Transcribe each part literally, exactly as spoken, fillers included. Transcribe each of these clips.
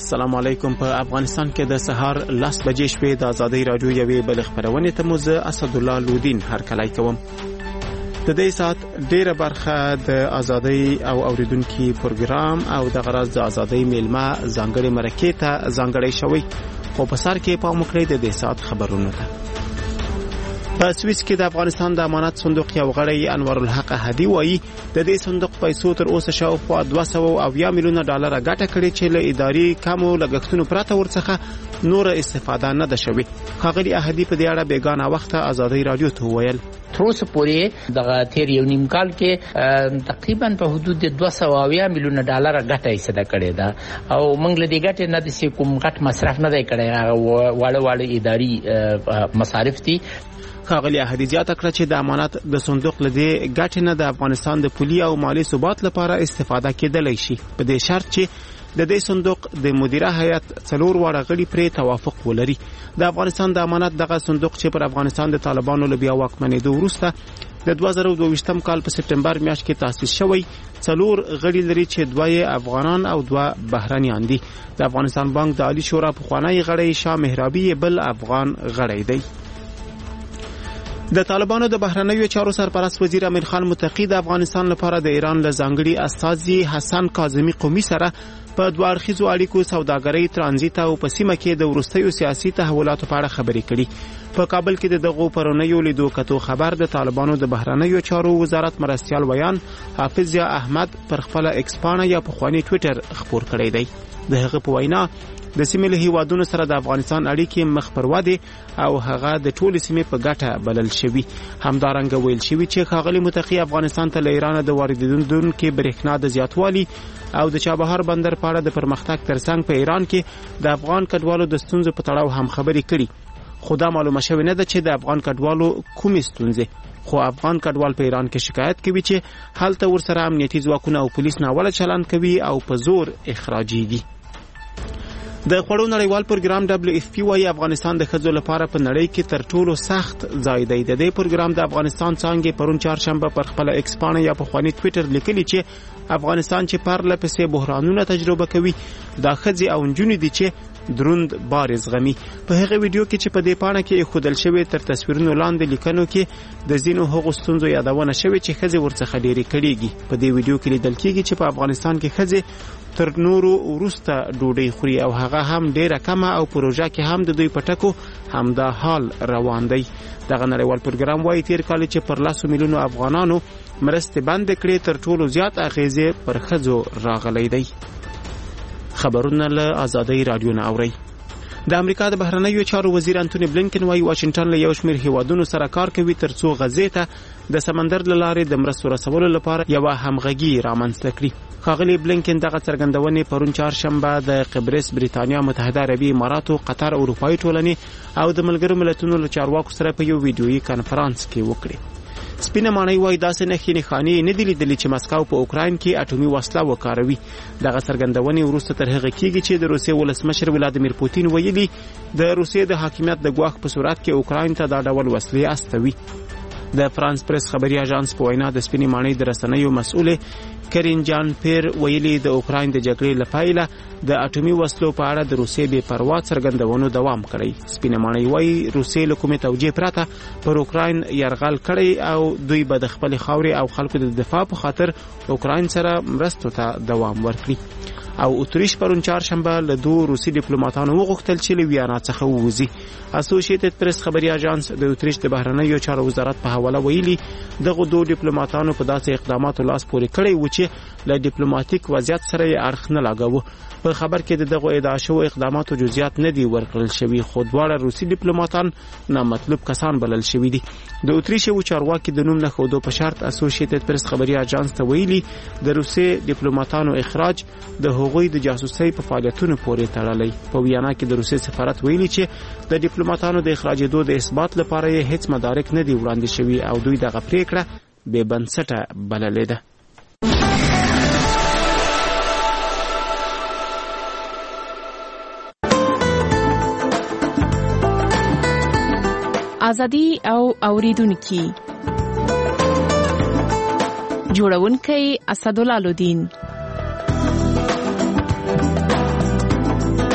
السلام علیکم. په افغانستان کې د سهار لاس بجې شوې د ازادي رادیو یوې بل خبرونه ته موزه اسد الله لودین هر کله کوم. د دې سات ډیره برخه د ازادي او اوریدونکو پروګرام او د غرض د ازادي میلمه ځانګړي مرکه ته ځانګړي شوی خو په سر کې په مخکړې د دې سات خبرونه ده. په سویس کې د افغانستان د امانت صندوق یو غړی انور الحق هدی وایي د دې صندوق پیسو تر اوسه شاوخوا دوه سوه اویا میلیونه ډالر ګټه کړې چې له اداري کمو لګښتونو پرته ورڅخه نور استفاده نه ده شوې. ښاغلي احدي په دې اړه بیگانه وخت ازادي رادیو ته ویل تر اوسه پورې دغه تیر یو نیم کال کې تقریبا په حدود دوه سوه اویا میلیونه ډالر ګټه یې صدا کړې ده او موږ له دې ګټې نه د کوم غټ مصرف نه دی کړی. واړه واړه اداري مصارف دي. ښاغلي احدي زیاته کړه چې د امانت د صندوق لدې ګټه نه د افغانستان د پولي او مالی ثبات لپاره استفاده کېدلی شي په دې شرط چې د دې صندوق د مدیره هیئت څلور واړه غړي پرې توافق ولري. د افغانستان د امانت دغه صندوق چې پر افغانستان د طالبانو له بیا واکمنېدو وروسته د دوه زره دوه ویشتم کال په سپټمبر میاشت کې تاسیس شوی څلور غړي لري چې دوه افغانان او دوه بهرنیان دي. د افغانستان بانک د عالی شورا پخوانی غړی شاه مهرابي بل افغان غړی دی. د طالبانو د بهرنیو چارو سرپرست وزیر امیر خان متقی د افغانستان لپاره د ایران له ځانګړي استازي حسن کاظمی قومي سره په دوه اړخیزو اړیکو سوداګرۍ ترانزیت او په سیمه کې د وروستیو سیاسي تحولاتو په اړه خبرې کړي. په کابل کې د دغو پرونیو لیدو کتو خبر د طالبانو د بهرنیو چارو وزارت مرستیال ویان حافظ یا احمد پر خپل ایکس پاڼه یا په خواني ټوئیټر خبر کړی دی. د هغه په وینا د سیمې له هیوادونو سره د افغانستان اړیکې مخ پر ودې او هغه د ټولې سیمې په ګټه بلل شوی. همدارنګه ویل شوی چې ښاغلي متقی افغانستان ته له ایران د واردېدونکو برېښنا د زیاتوالي او د چابهار بندر په اړه د پرمختګ ترڅنګ په ایران کې د افغان کډوالو د ستونزو په تړاو هم خبرې کړي. خو دا معلومه شوې نه ده چې د افغان کډوالو کومې ستونزې. خو افغان کډوال په ایران کې شکایت کوي چې هلته ورسره امنیتي ځواکونه او پولیس ناوړه چلند کوي او په زور اخراجيږي. د خوړو نړیوال پروګرام دبليو اف پی وايي افغانستان د ښځو لپاره په نړۍ کې تر ټولو سخت ځای دی. د دې پروګرام د افغانستان څنګه پرون چهارشنبه پر خپل ایکس پاڼه یا په خواني ټوئیټر لیکلي چې افغانستان چې پرله پسې بحرانونه تجربه کوي دا ښځې او نجونې دي چې دروند بار زغمي. په هغه ویډیو کې چې په دې پاڼه کې خودل شوی تر تصویرونو لاندې لیکنو کې د زینو هغو ستونزو یادونه شوی چې ښځې ورڅخه ډېرې کړيږي. په دې ویډیو کې لیدل کېږي چې په افغانستان کې ښځې تر نورو ورسته ډوډۍ خوري او هغه هم ډیره کمه او پروژه کې هم د دوی پټکو همدا حال روان دی. دغه نړیوال پروګرام وايي تیر کال چې پر لاسو میلیونو افغانانو مرستې بند کړې تر ټولو زیات اغیزې پر ښځو راغلی دی. خبرونه له ازادي رادیو نه اوري. د امریکا د بهرنیو چارو وزیر انټونی بلینکن وايي واشنگټن له یو شمېر هیوادونو سره کار کوي ترڅو غزې ته د سمندر له لارې د مرستو رسولو لپاره یو همغږي رامنځته کړي. ښاغلي بلینکن دغه څرګندونې پرون چهارشنبه د قبرس بریتانیا متحده عربي اماراتو قطر اروپایي ټولنې او د ملګرو ملتونو له چارواکو سره په یو ویډیويي کانفرنس کې وکړي. سپینه ماڼۍ وايي داسې نښې نښانې نه دي لیدلې چې مسکو په اوکراین کې اټومي وسله وکاروي. دغه څرګندونې وروسته تر هغه کېږي چې د روسیې ولسمشر ولادیمیر پوتین ویلي د روسیې د حاکمیت د ګواښ په صورت کې اوکراین ته دا ډول وسلې استوي. د فرانس پریس خبري اژانس په وینا د سپینې ماڼۍ د رسنیو مسؤل کرین جان پیر ویلي د اوکراین د جګړې لپاره د اټومي وسلو په اړه د روسیې بې پروا څرګندونو دوام کړی. سپینه ماڼۍ وايي روسیې له کومې توجیه پرته پر اوکراین یرغل کړی او دوی به د خپل خاورې او خلکو د دفاع په خاطر اوکراین سره مرستو ته دوام ورکړي. او اتریش پرون چهارشنبه له دوه روسي ډیپلوماټانو وغوښتل چې له ویانا څخه ووځي. اسوسییټډ پریس خبري اژانس د اتریش د بهرنیو چارو وزارت په حواله ویلي دغه دوه ډیپلوماټانو په داسې اقداماتو لاس پورې کړی و چې له ډیپلوماټیک وضعیت سره یې اړخ نه لګاوه. په خبر کې دغه ادعا شوی اقداماتو جزئیات نه دي ورکړل شوی خو دواړه روسي ډیپلوماټان نامطلوب کسان بلل شوی دي. د اتریش یو چارواکي د نوم نه خودو په شرط اسوسییټډ پریس خبري اژانس ته ویلي د روسي ډیپلوماټانو اخراج د هغوی د جاسوسۍ په فعالیتونو پورې تړلی. په ویانا کې د روسي سفارت ویلي چې د ډیپلوماټانو د اخراجېدو د اثبات لپاره یې هیڅ مدارک نه دي وړاندې شوي او دوی دغه پریکړه بې بنسټه بللې ده. ازادي او اوریدونکو جوړونکي اسد الله لودین.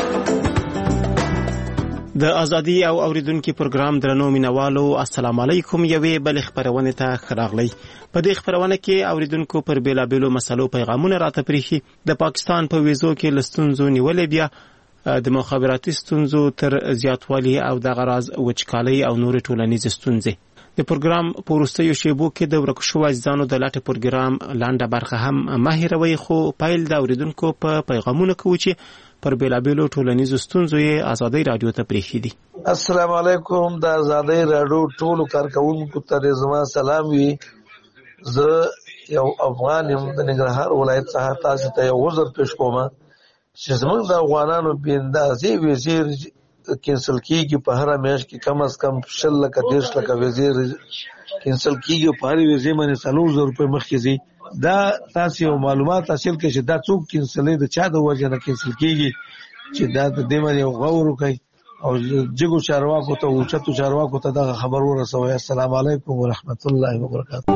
د ازادي او اوریدونکو پروګرام درنو مینوالو السلام علیکم. یوې بل خبرونه ته خراغلی. په دې خبرونه کې اوریدونکو پر بیلابیلو مسلو پیغامونه راته پریخي. د پاکستان په ویزو کې لستونزو نیولې بیا د مخابراتي ستونزو تر زیاتوالي او د غراز وچکالي او نور ټولنیز ستونزې. د پروګرام پورستیو شیبو کې د ورکشو ځانو د لاټه پروګرام لاندې برخه هم ماهروي خو پایل د اوریدونکو په پیغامونه کوي چې پر بیلابیلو ټولنیزو ستونزو یې ازادي رادیو ته پریخي دي. السلام علیکم. د ازادي رادیو ټولو کارکونکو ته زما سلام وي. زه یو افغان یم د ننګرهار ولایت څخه تاسو ته یو وزر پیش کوم چې زموږ د افغانانو بیندازي وزیر کینسل کیږي. په هر میاشت کې کم از کم شل لکه دیرش لکه وزیر کینسل کیږي. په هر وزیر باندې څلور زره روپۍ مخکې ځي. دا تاسو معلومات حاصل کړئ چې دا څوک کینسلې د چا د وجه نه کینسل کیږي چې دا د دې باندې غور وکړي او جګو چارواکو ته او چتو چارواکو ته دا خبر ورسوي. السلام علیکم ورحمت الله وبرکاته.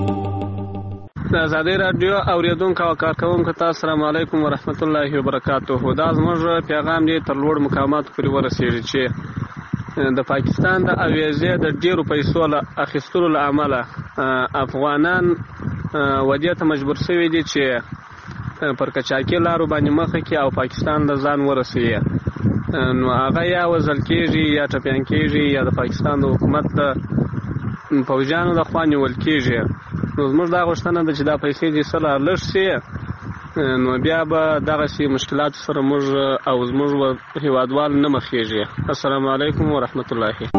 د ازادي رادیو اوریدونکو او کارکونکو ته السلام علیکم ورحمت الله وبرکاته. دا زموږ پیغام دی تر لوړ مقامات پورې ورسیږي چې د پاکستان د اویزې د ډیرو پیسو له اخیستلو له امله افغانان ودې ته مجبور شوي دي چې پر کچاکي لارو باندې مخه کې او پاکستان د ځان ورسوي. نو هغه یا وزل کېږي یا ټپیان کېږي یا د پاکستان د حکومت د پوځیانو د خوا نیول کېږي. نو زموږ دا غوښتنه ده چې دا پیسې دې سره لږ شي نو بیا به دغسې مشکلاتو سره موږ او زموږ هېوادوال نه مخېږي. السلام علیکم ورحمت الله.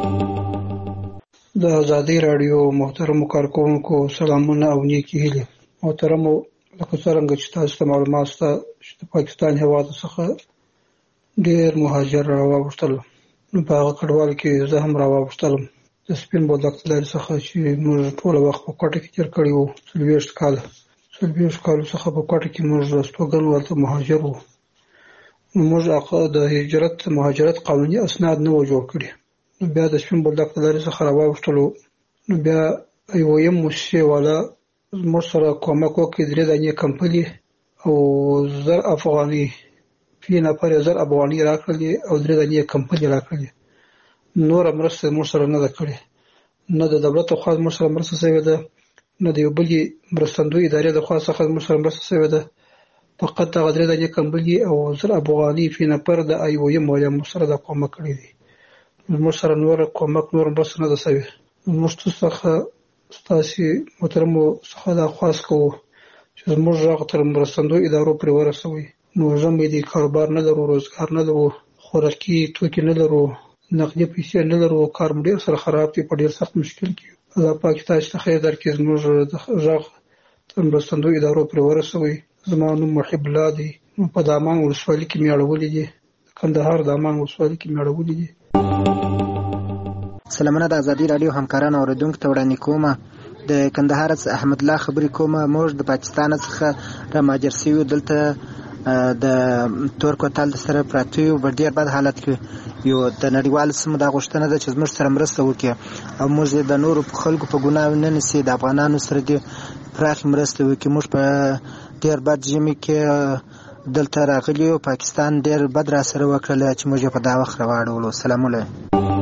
د ازادي رادیو محترمو کارکونکو سلامونه او نیکې هیلې. محترمو لکه څرنګه چې تاسو ته معلومات شته چې د پاکستان هېواد څخه ډېر مهاجر راواوښتل. نو په هغه کډوالو کې زه هم راواوښتلم د سپین بولدک لارې څخه چې موږ ټوله وخت په کوټه کې تېر کړی وو. څلوېښت کاله څلوېښت کالو څخه په کوټه کې موږ استوګن ورته مهاجر وو. موږ د هجرت مهاجرت قانوني اسناد نه و جوړ کړي. نو بیا د سپین بولدک لارې څخه راواوښتلو. نو بیا یو یم موسسې والا موږ سره کومک وکړي. درې دانې کمپلي او زر افغاني فی نفر زر افغاني راکړلې او درې دانې کمپلي راکړلې. نوره مرسته موږ سره نه ده کړې. نه د دولت خوا موږ سره مرسته شوې ده نه د یو بلې مرستندوی ادارې د خوا څخه موږ سره مرسته شوې ده. فقط هغه درې دانې کمپلي او زر افغاني فی نفر د آی او یم والا موږ سره دا کومک کړی دی. موږ سره نور کومک نور مرسته نه ده شوې. موږ څخه ستاسو محترمو څخه دا خواست کوو چې زموږ غږ تر مرستندوی ادارو پورې ورسوي. نو زموږ د کاروبار نه لرو، روزګار نه لرو، خوراکي توکي نه لرو، نقدي پیسې نه لرو، کار مو ډېر سره خراب دی، په ډېر سخت مشکل کې. الله پاک تاسو ته خیر درکړي. زموږ غږ تر مرستندوی ادارو پورې ورسوي. زما نوم محب الله دی. په دامان ولسوالۍ کې مې اړولې دي. کندهار دامان ولسوالۍ کې مې اړولې دي. سلامونه د ازادي رادیو همکارانو اوریدونکو ته وړاندې کومه. د کندهار څخه احمد الله خبرې کومه. موږ د پاکستان څخه را مهاجر شوي دلته د تور کوتل سره پراته یو په ډېر بد حالت کې یو. د نړیوالو سیمو دا غوښتنه ده چې زموږ سره مرسته وکړي او موږ د نورو خلکو په ګناه نه نیسي. د افغانانو سره دې پراخې مرسته وکړي. موږ په ډېر بد ژمي کې دلته راغلي یو. پاکستان ډېر بد را سره وکړله چې موږ په دا وخت راواړولو. سلام علیکم.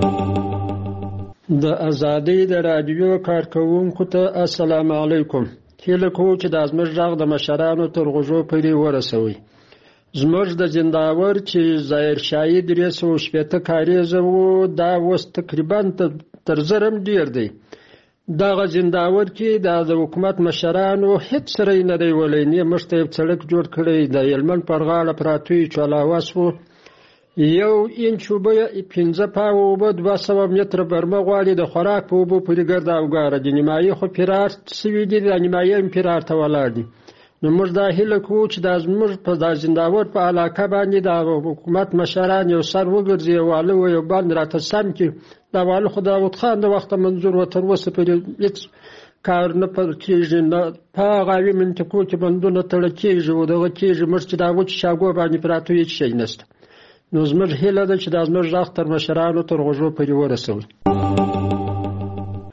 د ازادۍ د رادیو کارکونکو ته السلام علیکم. هیله کوو چې دا زموږ غږ د مشرانو تر غوږو پورې ورسوي. زموږ د زنداور چې ظاهر شاهي درې سوه شپېته کارېزه و دا اوس تقریبا تر زر هم ډېر دی. دغه زنداور کې د حکومت مشرانو هېڅ سره یې نه دی ولی. نه موږ ته یو سړک جوړ کړی. د هلمند پر غاړه پراته چالاواس و. یو انچ اوبه پنځه پاوه اوبه دوه سوه متره برمه غواړي. د خوراک په اوبو پورې ګرد اوګاره دي. نیمایي خو فرار سوي دي. د نیمایي هم فرار ته ولاړ دي. نو موږ دا هیله کوو چې دا زموږ په دا زنداور په علاقه باندې د حکومت مشران یو سر وګرځي، یو واله و یو بند راته سم کړي. دا واله خو داود خان د وخته منظور و. تر اوسه پورې هېڅ کار نه پر کېږي. نه په هغه اوې منطقو کې بندونه تړل کېږي او دغه کېږي. موږ چې دا وچ شاګو باندې پراته هېڅ شی نشته. نو زموږ هیله ده چې دا زموږ غږ تر مشرانو تر غوږو پورې ورسوي.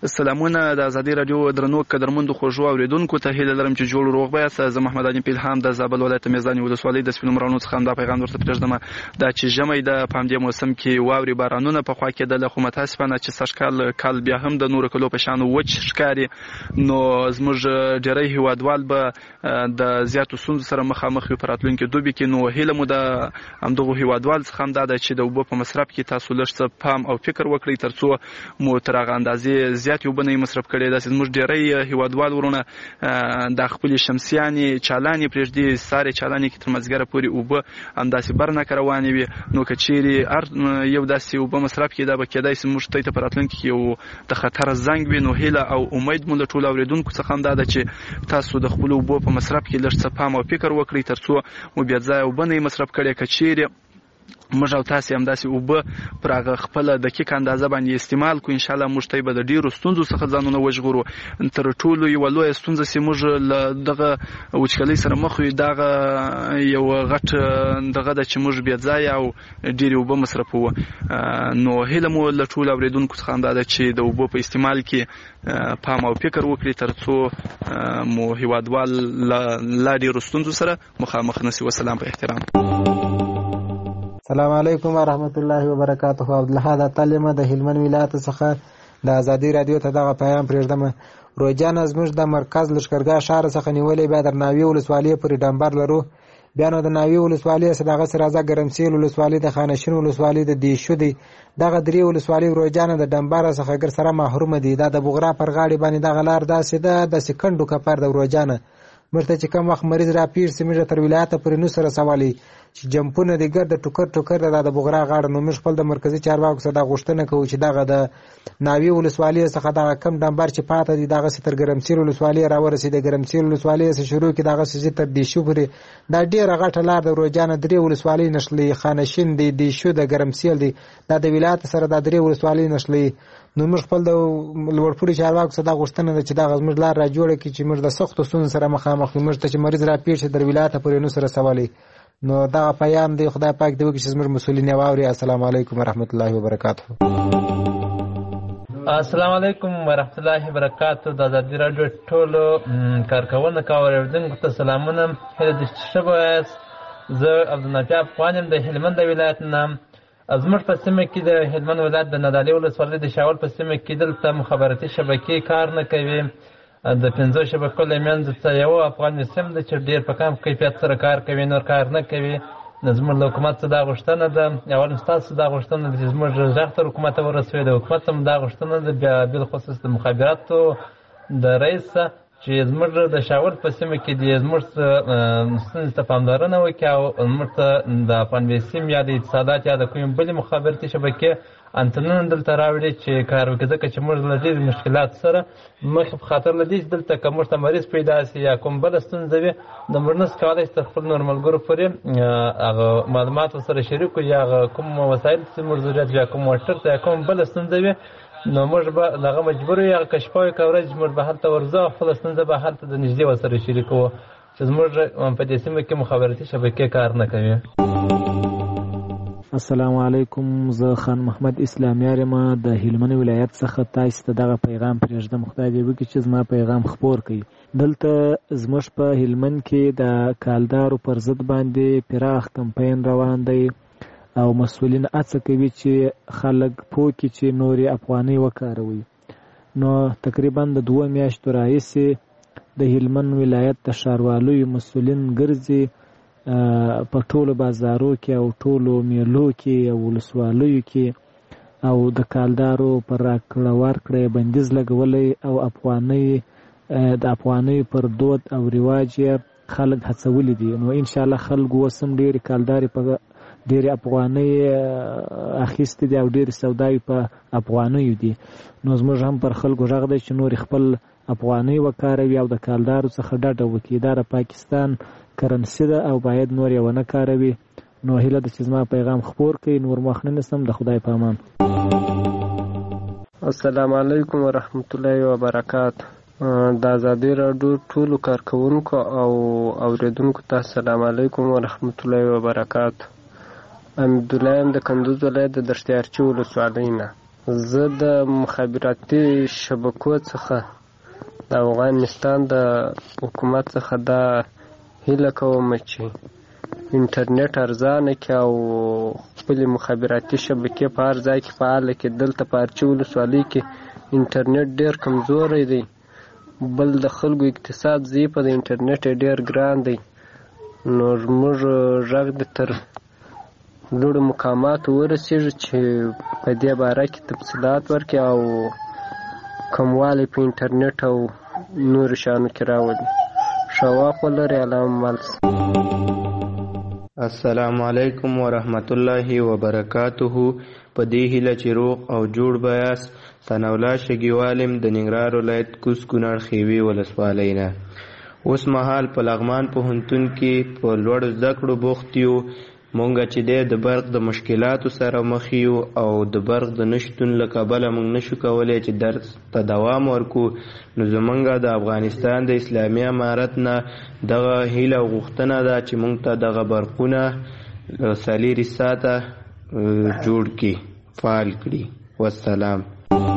سلامونه د ازادي رادیو درنو قدرمنو خوږو اوریدونکو ته هیله لرم چې جوړ روغ بیاست. زه محمد علي پیلهام د زابل ولایت میزان ولسوالۍ د سپینو مرانو څخه دا پیغام ورته پرېږدم دا چې ژمی د په همدې موسم کې واورې بارانونه په خوا کېدل، خو متاسفانه چې سږکال کال بیا هم د نورو کلو په شان وچ ښکاري، نو زموږ ډېری هیوادوال به د زیاتو ستونزو سره مخامخ وي په راتلونکي دوبي کې. نو هیله مو د همدغو هیوادوال څخه هم دا ده چې د اوبو په مصرف کې تاسو لږ څه پام او فکر وکړئ تر څو مو تر هغه اندازې زیاتې اوبه نه مصرف کړي. داسې زموږ ډېری هیوادوال ورونه د خپلې شمسیانې چالانې پرېږدي، سارې چالانې کې تر مازدیګره پورې اوبه همداسې برنکه روانې وي. نو که چیرې هر یو داسې اوبه مصرف کړي دا به کېدای شي موږ ته په راتلونکي کې یو د خطر زنګ وي. نو هیله او امید مو له ټولو اورېدونکو څخه هم دا ده چې تاسو د خپلو اوبو په مصرف کې لږ څه پام او فکر وکړئ تر څو مو بیا ځایه اوبه نه مصرف کړي. که چیرې موږ او تاسو هم داسې اوبه پر هغه خپله دقیق اندازه باندې استعمال کړو، انشاءالله موږ ته به د ډېرو ستونزو څخه ځانونه وژغورو. تر ټولو یوه لویه ستونزه چې موږ له دغه وچکالۍ سره مخ یو دغه یو غټ دغه ده چې موږ بې ځایه او ډېرې اوبه مصرفوو. نو هیله مو له ټولو اورېدونکو څخه هم دا ده چې د اوبو په استعمال کې پام او فکر وکړي تر څو مو هیوادوال له ډېرو ستونزو سره مخامخ نشي. وسلام په احترام. السلام علیکم ورحمت الله وبرکاته. عبدالحاد اتلمه د هلمند ولایت څخه د ازادي رادیو ته دغه پیغام پرېږدم. روجان زموږ د مرکز لښکرګاه ښار څخه نیولې بیا د ناوې ولسوالۍ پورې ډمبر لرو. بیا نو د ناوې ولسوالۍ څخه دغسې راځه ګرمسیل ولسوالۍ د خانشین ولسوالۍ د دیشو دی. دغه درې ولسوالۍ روجان د ډمبر څخه ګر سره محرومه دي. دا د بغرا پر غاړې باندې دغه لار داسې ده داسې کنډو کپر د روجانه موږ ته چې کوم وخت مریض را پیر سي موږ تر ولایته پورې نو سره سوالي چې جمپونه دي ګرد ټوکر ټوکر د بغرا غاړه. نو موږ خپل د مرکزي چارواکو سره د غوښتنه کوو چې دغه د ناوې ولسوالۍ څخه دغه کم ډمبر چې پاته دي دغه ستر ګرمسیر ولسوالۍ راورسي. د ګرمسیر ولسوالۍ څخه شروع کی دغه سې تر دیشو پورې دا ډیره غټه لار د روجانه درې ولسوالۍ نشلي، خانشین دی، دیشو د ګرمسیر دی، دا د ولایت سره د درې ولسوالۍ نشلي. نو موږ خپل د لوړپوړي چارواکو سره د غوښتنه ده چې دغه زموږ لار را جوړه کړي چې موږ د سختو ستونزو سره مخامخ یو. موږ ته چې مریض را پېښ شي در ولایته پورې نو سره سوالي. نو دغه پیام دی خدای پاک دې وکړي چې زموږ مسؤلین یې واوري. السلام علیکم ورحمت الله وبرکاته. السلام علیکم ورحمت الله وبرکاته. د ازادي رادیو ټولو کارکوونکو او اورېدونکو ته سلامونه. هیله ده چې ښه به یاست. زه عبدالنافع افغان یم د هلمند ولایت نه. زموږ په سیمه کې د هلمند ولایت د نادعلي ولسوالۍ د شاول په سیمه کې دلته مخابراتي شبکې کار نه کوي. د پنځو شبکو له منځ څخه یو افغان سیم ده چې ډېر په کم کیفیت سره کار کوي، نور کار نه کوي. زموږ له حکومت څخه دا غوښتنه ده، اول ستاسو دا غوښتنه ده چې زموږ غږ تر حکومت ورسوي. د حکومت هم دا غوښتنه ده بیا بالخصوص د مخابراتو د رئیس چې زموږ د شاول په سیمه کې د زموږ ستونزې ته پاملرنه وکړي او زموږ ته د افغان سیم یا د اتصالات یا د کومې بلې مخابراتي شبکې انتنونه دلته راوړي چې کار وکړي، ځکه چې موږ له ډېرو مشکلاتو سره مخ په خاطر له دې چې دلته که موږ ته مریض پیدا شي یا کوم بله ستونزه وي نو موږ نشو کولی چې تر خپلو نور ملګرو پورې هغه معلومات ورسره شریک کړو یا هغه کوم وسایل چې موږ ضرورت یا کوم موټر ته یا کوم بله ستونزه وي نو موږ به دغه مجبور یو هغه که شپه وي که ورځ موږ به هلته ورځو او خپله ستونزه به هلته د نږدې ورسره شریکوو چې زموږ په دې سیمه کې مخابراتي شبکې کار نه کوي. السلام علیکم. زه خان محمد اسلامیار یم د هلمند ولایت څخه. تاسو ته دغه پیغام پرېږدم. خدای دې وکړي چې زما پیغام خپور کړي. دلته زموږ په هلمند کې د کالدارو پر ضد باندې پراخ کمپاین روان دی او مسؤلین هڅه کوي چې خلک پوه کړي چې نورې افغانۍ وکاروي. نو تقریبا د دوه میاشتو راهیسې د هلمند ولایت د ښاروالۍ مسؤلین ګرځي په ټولو بازارو کې او ټولو میلو کې او ولسوالیو کې او د کالدارو پر راکړه ورکړه بندیز لګولی او افغانۍ د افغانۍ پر دود او رواج خلک هڅولی دي. نو انشاءالله خلکو اوس هم ډېرې کالدارې په ډېرې افغانۍ اخیستې دي او ډېرې سوداوي په افغانیو دي. نو زموږ هم پر خلکو غږ دی چې نور خپل افغانۍ وکاروي او د کالدارو څخه ډډه وکړي. دا د پاکستان کرنسي ده او باید نور یې ونه کاروي. نو هیله ده چې زما پیغام خپور کړي. نور مخ نه نیسم. د خدای په امان. السلام علیکم ورحمت الله وبرکاته. د ازادي راډیو ټولو کارکوونکو او اوریدونکو ته السلام علیکم ورحمت الله وبرکاته. حمید الله یم د کندوز ولایت د دشتیارچي ولسوالۍ نه. زه د مخابراتي شبکو څخه د افغانستان د حکومت څخه دا هیله کوم چې انټرنیټ ارزانه کړي او خپلې مخابراتي شبکې په هر ځای کې فعاله کړي. دلته په ارچي ولسوالۍ کې انټرنیټ ډېر کمزوری دی، بل د خلکو اقتصاد ضعیفه دی، انټرنیټ ډېر ګران دی. نو زموږ غږ دې تر لوړو مقاماتو ورسېږي چې په دې باره کې تفصیلات ورکړي او کموالی په انټرنیټ او نورو شیانو کې راولي. ښه وخت ولرئ. علامه مال. السلام علیکم ورحمت الله وبرکاته. په دې هیله چې روغ او جوړ بیاست. ثناءالله شګیوالم د ننګرهار ولایت کوز کونړ خیوي ولسوالۍ نه. اوس مهال په لغمان پوهنتون کې په لوړو زده کړو بوخت یو. مونږ چې دی د برق د مشکلاتو سره مخ یو او د برق د نشتون له کبله مونږ نشو کولی چې درس ته دوام ورکو. نو زمونږ د افغانستان د اسلامي امارت نه دغه هیله او غوښتنه ده چې مونږ ته دغه برقونه څلېرې ساعته جوړ کړي، فعال کړي. والسلام.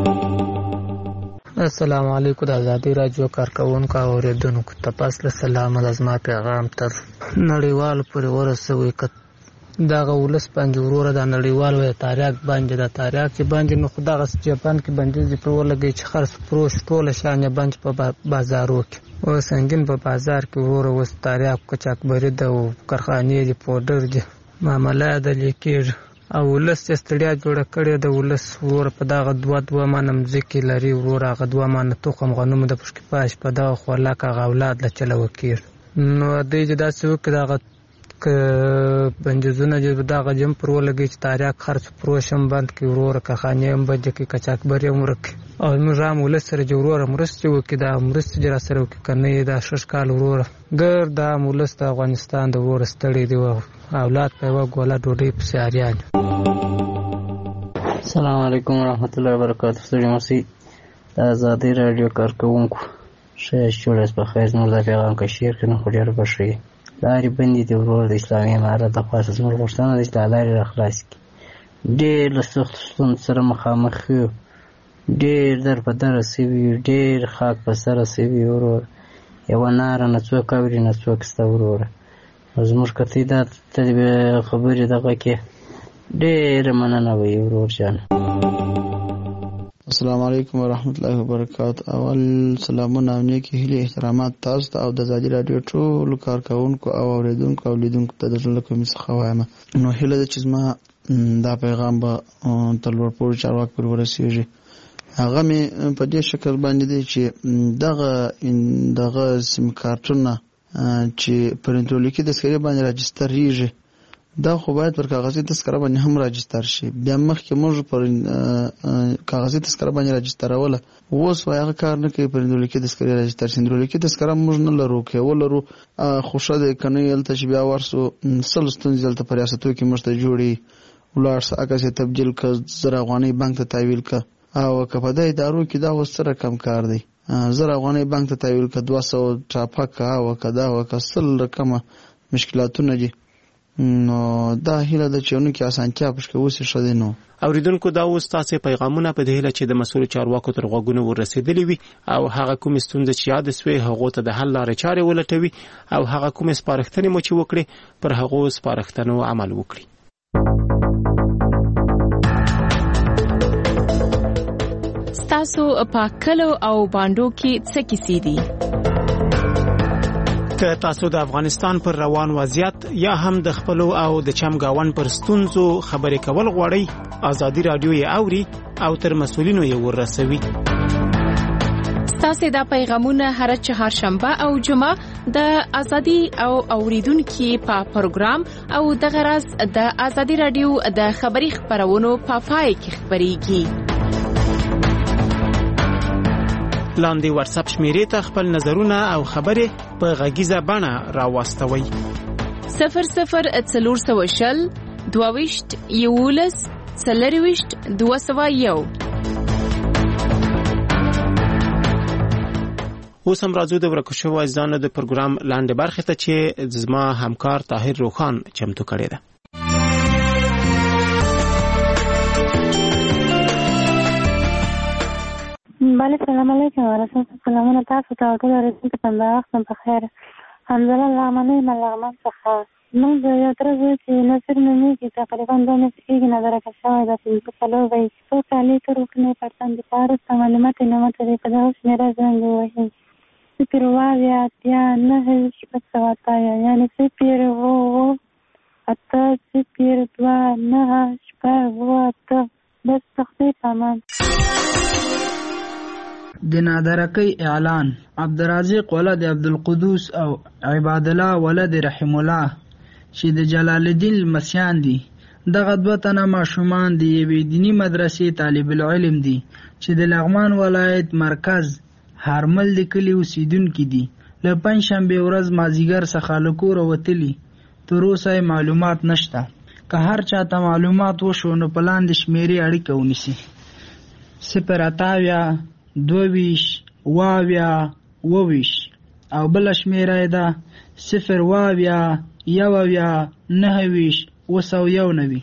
السلام علیکم. د ازادي راډیو کارکوونکو او اوریدونکو ته پاس له سلامه د زما پیغام تر نړیوالو پورې ورسوئ. که دغه ولس باندې وروره د نړیوال وایي تاریاک باندې د تاریاک چې باندې نو خو دغسې جاپان کې بندیز دې پر ولګوي چې خرڅ فروش ټوله شیان یې بند په بازارو کې. اوس انګین په بازار کې وروره اوس تاریاک قاچاقبري ده او کارخانې دي، پوډر دي، معامله د لیکېږي او ولس چې ستړیا جوړه کړې د ولس وروره په دغه دوه دوه مانه مځکې لري، وروره هغه دوه مانه تخم غنمو د پشکې پاش په دغه خوراک هغه اولاد له چلوه کېږي. نو دوی چې داسې وکړي دغه که بندیزونه چې دغه جم پر ولګوي چې تاریاک خرڅ فروش هم بند کړي، وروره کارخانې هم بندې کړي، قاچاقبري هم ورک کړي او زموږ عام ولس سره چې وروره مرستې وکړي، دا مرستې چې راسره وکړي که نه یې دا شش کال وروره ګرد د عام ولس د افغانستان د وروره ستړی دی او اولاد په یوه ګوله ډوډۍ پسې اریان. السلام علیکم ورحمت الله وبرکاته. ستړي مسئ د ازادي راډیو کارکوونکو ښه یاست، جوړ یاست، بخیر. زموږ دا پیغام که شیر کړي نو خو ډېر به ښه وي. لارې بندې دي ورور د اسلامي امارت لخوا زموږ غوښتنه ده چې دا لارې راخلاصې کړي. ډېر له سختو ستونزو سره مخامخ یو، ډېر در په دره سوي یو، ډېر خاک په سره سوي ورور. یوه ناره نه څوک اوري نه څوک شته وروره. زموږ که ته دا خبرې دغه کې ډېره مننه به یې ورور جان. السلام علیکم ورحمت الله وبرکاته. اول سلامونه او نیکې هیلې احترامات تاسو ته او د ازادي راډیو ټولو کارکوونکو او اوریدونکو او لیدونکو ته د زړه له کومې څخه وایم. نو هیله ده چې زما دا پیغام به تر لوړ پوړو چارواکو پورې ورسېږي. هغه مې په دې شکل باندې دی چې دغه دغه سیم کارتونه چې پر الکترونیکي تذکرې باندې راجستریږي دا خو باید پر کاغذي تذکره باندې هم راجستر شي. بیا مخکې موږ پر کاغذي تذکره باندې راجستروله، اوس وایي هغه کار نه کوي، پر الکترونیکي تذکرې راجستر شي. الکترونیکي تذکره موږ نه لرو، که ولرو خو ښه دی، که نه یې هلته چې بیا ورسو سل ستونزې هلته په ریاستو کې موږ ته جوړي. ولاړ شه عکس یې تبدیل که، زر افغانۍ بانک ته تحویل که، او که په دې ادارو کې دا اوس څه رقم کار دی، زر افغانۍ بانک ته تحویل که، دوه سوه ټاپه که، او که دا او که سل رقمه مشکلاتونه دي. نو دا هیله ده چې یو کې اسانتیا پشکې اوسې ښه دی. نو اوریدونکو دا اوس تاسې پیغامونه په دې هیله چې د مسؤلو چارواکو تر غوږونو ورسېدلي وي او هغه کومې ستونزې چې یادې سوې هغو ته د حل لارې چارې ولټوي او هغه کومې سپارښتنې مو چې وکړي پر هغو سپارښتنو عمل وکړي. ستاسو په کلو او باندو کې څه کیسې دي؟ که تاسو د افغانستان پر روان وضعیت یا هم د خپلو او د چمګاون پر ستونزو خبرې کول غواړئ، ازادي راډیو یې اوري او تر مسؤلینو یې ورسوي. ستاسو دا پیغامونه هر چهارشنبه او جمعه د ازادي او اوریدونکو په پروګرام او د غرض د ازادي راډیو د خبري خبرونو په پای کې خبريږي. لاندې واتس اپ شمیرې ته خپل نظرونه او خبرې په غږیزه بڼه راوستوئ. صفر صفر څلور سوه شل دوه ویشت یولس څلور ویشت دوه سوه یو. اوس هم راځو د ورکو شوو عزیزانو د پروګرام لاندې برخې ته چې زما همکار طاهر روخان چمتو کړی ده. بله سلام علیکم ورحمت سلامونه تاسو ته ټول ورته په وخت په خیر الحمدلله الله منه ملغمن څخه موږ یو تر څو چې نصر مې کې تقریبا دوه میاشتې کې نظر کښاوه د په کلو وای څو کالي تر وکنه پرتان دي پاره معلومات نه مته په دغه شمیره څنګه وایي سپیر وایا یا نه هیڅ څه واتایا یعنی سپیر وو اته سپیر دوا نه شپه وو اته بس تخته تمام د نادرکی اعلان عبدالرازق ولد عبدالقدوس او عباد الله ولد رحم الله چې د جلال الدین المسیان دي دغه دوه تنه ماشومان د یوې دینی مدرسې طالب العلم دي چې د لغمان ولایت مرکز هرمل د کلي اوسیدونکي دي له پنجشنبې ورځ مازدیګر څخه له کوره وتلي تر اوسه معلومات نشته که هر چاته معلومات وشو نو په لاندې شمیرې اړیکه ونیسي صفر اتاویا دوویش واویا وویش او بل شمیره ده صفر واویا یوویا نهویش وسو یو نوی.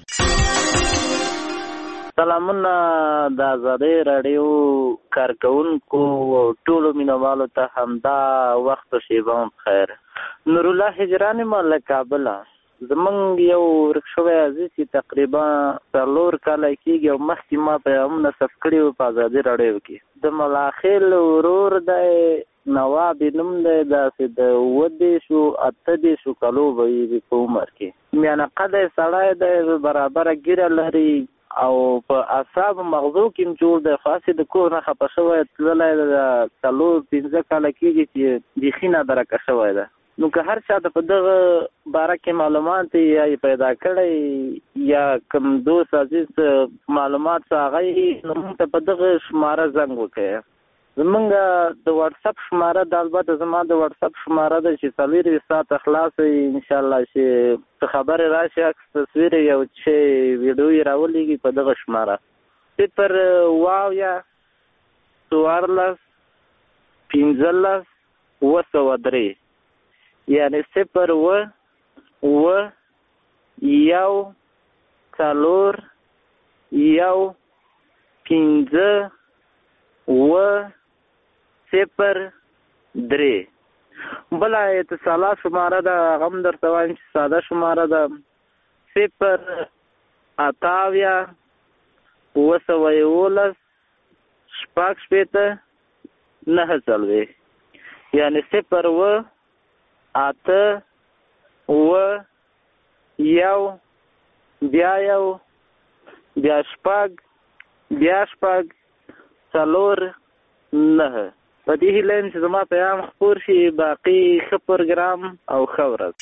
سلامونه د آزادۍ راډیو کارکونکو او ټولو مینوالو ته همدا وخت او شیبه خیر. نور الله هجرانی ما له کابله زمونږ یو ورک شوی عزیز چې تقریبا څلور کاله کېږي او مخکې ما پیغامونه ثبت کړي وو په آزادۍ راډیو کې. د ملاخیل ورور دی نواب نوم دی داسې د اووه دېرشو اته دېرشو کالو به وي په عمر کې. میانه قده سړی دی برابره ږیره لري او په اعصابو مغزو کې هم جوړ دی. خاصې د کور نه خفه شوی تللی د څلور پنځه کاله کېږي چې بیخي نادرکه شوی ده. نو که هر چا ته په دغه باره کې معلومات یا پیدا کړی یا کوم دوست عزیز معلومات څه هغه نو موږ ته په دغه شماره زنګ وکړئ. زمونږ د واټساپ شماره د البته زما د واټساپ شماره ده چې څلورویشت ساعته خلاص وي انشاءالله چې څه خبرې راشي عکس تصویر یو چې ویډیو یې راولېږي په دغه شماره صفر واویا څوارلس پنځلس اووه سوه درې یعنی صفر اووه اووه یو څلور یو پنځه اووه صفر درې. بله اتصالات شماره ده هغه هم درته وایم چې ساده شماره ده صفر اتاویا اووه سوه یولس شپږ شپېته نهه څلوېښت یعنې صفر اووه اته اووه یو بیا یو بیا شپږ بیا شپږ څلور نهه. په دې هیله یم چې زما پیغام خپور شي. باقي ښه پروګرام او ښه ورځ.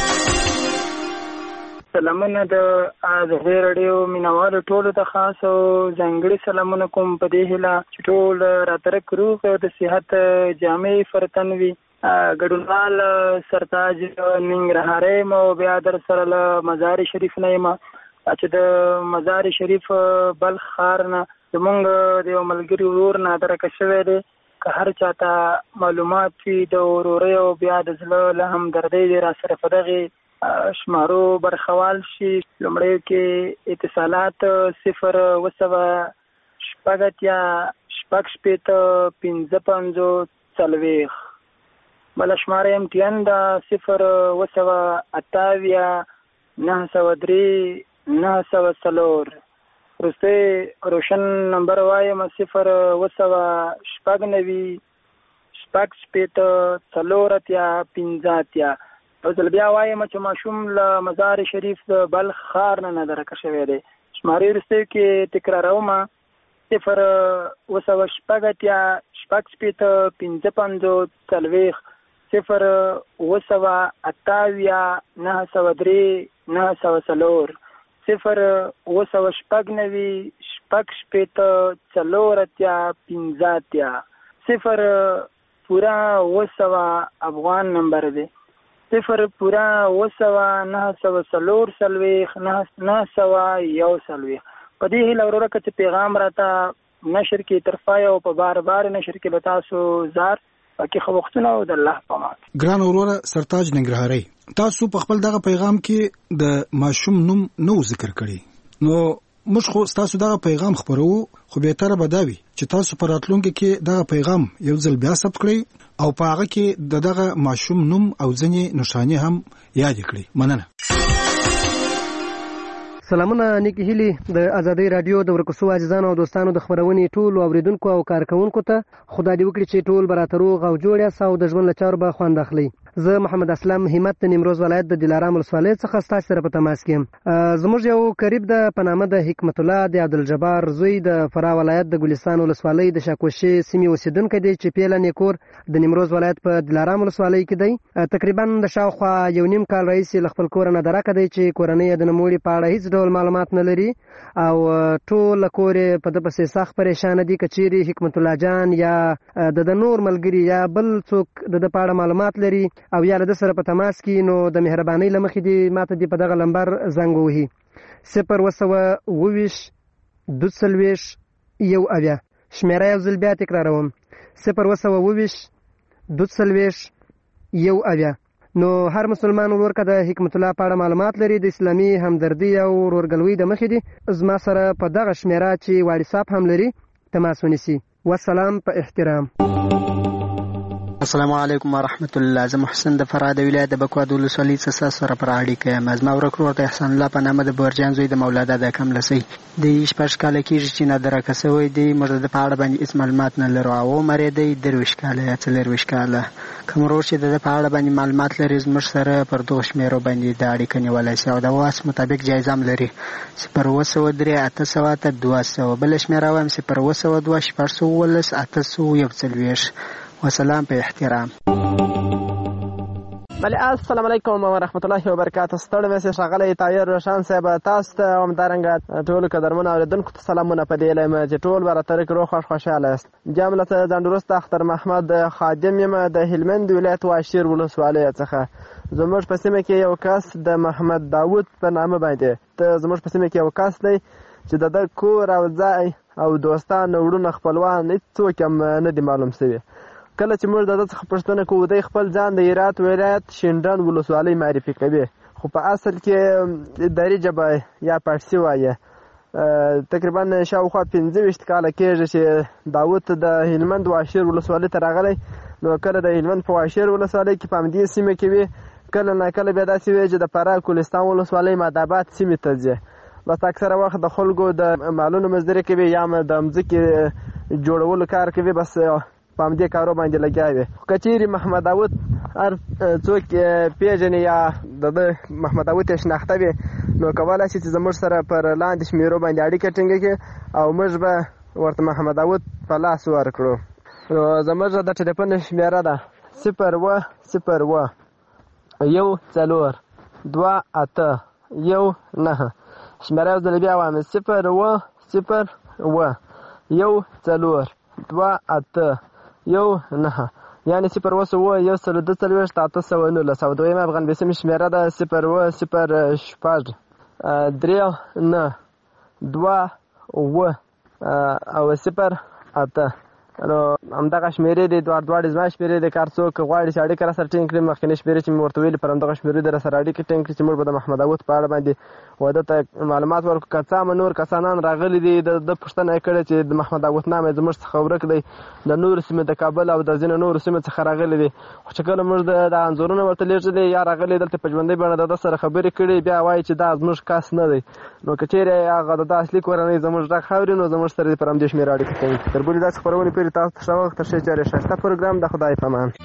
سلامونه د آزادۍ راډیو مینوالو ټولو ته خاص او ځانګړي سلامونه کوم په دې هیله چې ټول راترک روغ او د صحت جامع فرتن وي. ګډونوال سرتاج ننګرهاري م او بیا در سره له مزار شریف نه یم چې د مزار شریف بلخ ښار نه زمونږ د یو ملګري ورور نادرکه شوی دی. که هر چاته معلومات وي د ورورۍ او بیا د زړه له همدردۍ دی را سره په دغې شمارو برخوال شي. لومړی کې اتصالات صفر اووه سوه شپږ اتیا شپږ شپېته پنځه پنځوس څلوېښت. بله شماره ایم ټي ان ده صفر اووه سوه اتاویا نهه سوه درې نهه سوه څلور. وروستی روشن نمبر وایم صفر اووه سوه شپږ نوي شپږ شپېته څلور اتیا پنځه اتیا. یو ځل بیا وایم چې ماشوم له مزار شریف د بلخ ښار نه نادرکه شوی دی. شمارې وروستیو کې تکراروم صفر اووه سوه شپږ اتیا شپږ شپېته پنځه پنځوس څلوېښت صفر اووه سوه اتاویا نهه سوه درې نهه سوه څلور صفر اووه سوه شپږ نوي شپږ شپېته څلور اتیا پنځه اتیا. صفر پورا اووه سوه افغان نمبر دی. صفر پورا اووه سوه نهه سوه څلور څلوېښت نهه سوه یو څلوېښت. په دې هیله وروره که چې پیغام راته نشر کې طرفه او په بار بار نشر کې له تاسو زار باقي ښه وختونه او د الله په امان. ګران وروره سرتاج ننګرهاري تاسو په خپل دغه پیغام کې د ماشوم نوم نو ذکر کړی نو موږ خو تاسو دغه پیغام خبرو خو به تر بداوي چې تاسو پر راتلونکو کې دغه پیغام یو ځل بیا ثبت کړئ او په هغه کې دغه ماشوم نوم او ځنې نشانه هم یاد کړئ. مننه. سلامونه نیکی هیلی د ازادي رادیو د ورکوسو عزیزانو او دوستانو د خبرونې ټول اوریدونکو او کارکونکو ته خدای دې وکړي چې ټول براتروغ او جوړ یا ساو د ژوند لچار به خوند اخلي. زه محمد اسلام همت د نیمروز ولایت د دلارام ولسوالۍ څخه ستاسو سره په تماس کې. زموږ یو قریب د پنامه د حکمت الله د عبدالجبار زوی د فرا ولایت د ګلستان ولسوالۍ د شاکوشي سیمې اوسیدونکو دی چې پیله نیکور د نیمروز ولایت په دلارام ولسوالۍ کې دی. تقریبا د شاوخوا یو نیم کال رئیس له خپل کور نه درکه دی چې کورنۍ د نموړي په اړه هیڅ ډول معلومات نه لري او ټول کور په د پسې سخت پریشان دي. کچيري حکمت الله جان یا د نور ملګری یا بل څوک د په اړه معلومات لري او یا د سره په تماس کې نو د مهرباني لمخې دی ماته دی په دغه نمبر زنګ وهي صفر وسوه اوویش دوڅلویش یو اویا. شمیره یو ځل بیا تکراروم صفر وسوه اوویش دوڅلویش یو اویا. نو هر مسلمان ورور که د حکمت الله په اړه معلومات لري د اسلامي همدردي او ورورګلوي د مخې دی زما سره په دغه شمیره چې واټساپ هم لري تماس ونیسي. والسلام په احترام. السلام علیکم ورحمت الله. زه محسن د فراه د ولایت د بکواد ولسوالۍ څخه سره پر اړیکه یم. زما ورک ورور د احسان الله په نامه د بورجان زوی د مولاده د کملسۍ د شپږ کاله کېږي چې نادرکه سوی دی. موږ د په اړه باندې هېڅ معلومات نه لرو او عمر یې دی درویشت کاله یا څلرویشت کاله. کوم ورور چې د په اړه باندې معلومات لري زموږ سره پر دغو شمېرو باندې د اړیکه نیولی شي او د واس مطابق جایزه هم لري صفر اووه سوه درې اته سوه اته دوه سوه. بله شمېره وایم صفر اووه سوه دوه شپږ سوه اوولس اته سوه یو څلوېښت. وسلام په احترام. بله السلام علیکم ورحمت الله وبرکاته. ستړی مې سه ښاغلی طاهر روشن صاحب تاسو ته همدارنګه ټولو قدرمنو اورېدونکو ته سلامونه په دې هیله یم چې ټول به راته روغ خوښ خوشحاله یاست. جمله ته ځانډوروسته اختر محمد خادم یم د هلمند ولایت واشیر ولسوالۍ څخه. زموږ په سیمه کې یو کس د محمد داود په نامه باندې ته زموږ په سیمه کې یو کس دی چې د ده کور او ځای او دوستان وروڼه خپلوان هېڅوک هم نه دي معلوم شوي. کله چې موږ د ده څخه پوښتنه کوو دی خپل ځان د هرات ولایت شینډنډ ولسوالۍ معرفي کوي خو په اصل کې دري ژبه یا پارسي وایي. تقریبا شاوخوا پنځه ویشت کاله کېږي چې داود د هلمند واشیر ولسوالۍ ته راغلی. نو کله د هلمند په واشیر ولسوالۍ کې په همدې سیمه کې وي کله نه کله بیا داسې وي چې د فراه کولستان ولسوالۍ ماداباد سیمې ته ځي. بس اکثره وخت د خلکو د مالونو مزدوري کوي یا د مځکې جوړولو کار کوي بس په همدې کارو باندې لګیا وي. که چیرې محمد داود هر څوک پیژني یا د ده محمد داود یې شناخته وي نو کولی شي چې زموږ سره پر لاندې شمېرو باندې اړیکه ټینګه کړي او موږ به ورته محمد داود په لاس ورکړو. نو زموږ د ټلیفون شمېره ده صفر اووه صفر اووه یو څلور دوه اته یو نهه. شمېره یو ځل بیا وایم صفر اووه صفر اووه یو څلور دوه اته یو نهه یعنې صفر اووه سوه یو سل دوه څلوېښت اته سوه نولس. او دویمه افغان بیسیمې شمېره ده صفر اووه صفر شپږ درې نه دوه اووه او صفر اته. نو همدغه شمېرې دي دواړه دواړې زما شمېرې دي. که هر څوک غواړي چې اړیکه راسره ټینګ کړي مخکینۍ شمېرې چې مې ورته ویلي پر همدغه شمېرې دي راسره اړیکې ټینګ کړي چې موږ به د محمد داود په اړه باندې واده ته معلومات ورکړو. که څه هم نور کسانان راغلي دي د ده پوښتنه یې کړې چې د محمد داود نام یې زموږ څخه ورک دی د نورو سیمې د کابل او د ځینو نورو سیمې څخه راغلي دي. خو چې کله موږ د انځورونه ورته لېږلي یا راغلي دلته په ژوندۍ بڼه د ده سره خبرې کړي بیا وایي چې دا زموږ کس نه دی. نو که چیرې هغه د ده اصلي کورنۍ زموږ غږ اوري نو زموږ سره دې پر همدې شمېره اړیکه ټینګ کړي. تر بلې داسې خپرونې پورې تاسو ته ښه وخت. تر ښې چارې ښایسته پروګرام د خدای په امان.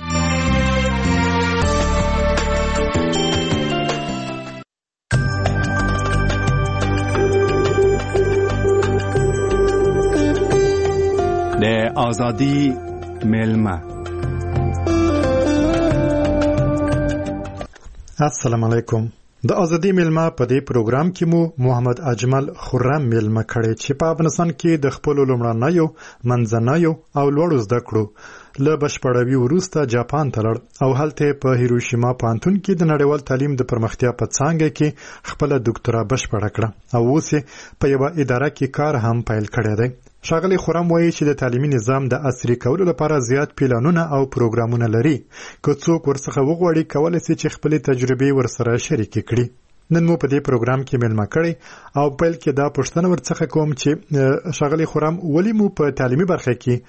د آزادی میلمه. السلام علیکم. د ازادي میلمه په دې پروګرام کې مو محمد اجمل خرم میلمه کړي چې په افغانستان کې د خپل لومړنیو منځنیو او لوړو زده کړو له بشپړوي وروسته جاپان ته لړ او هلته په هیروشیما پوهنتون کې د نړیوال تعلیم د پرمختیا په څانګه کې خپل ډاکټرا بشپړه کړه او اوس په یوه اداره کې کار هم پیل کړی دی. ښاغلی خرم وایي چې د تعلیمي نظام د عصري کولو لپاره زیات پلانونه او پروګرامونه لري. که څوک ورڅخه وغواړي کولی شي چې خپلې تجربې ورسره شریکې کړي. نن مو په دې پروګرام کې ملما کړی او پیل کې دا پوښتنه ورڅخه کوم چې ښاغلي خرم ولی مو په تعلیمي برخه کې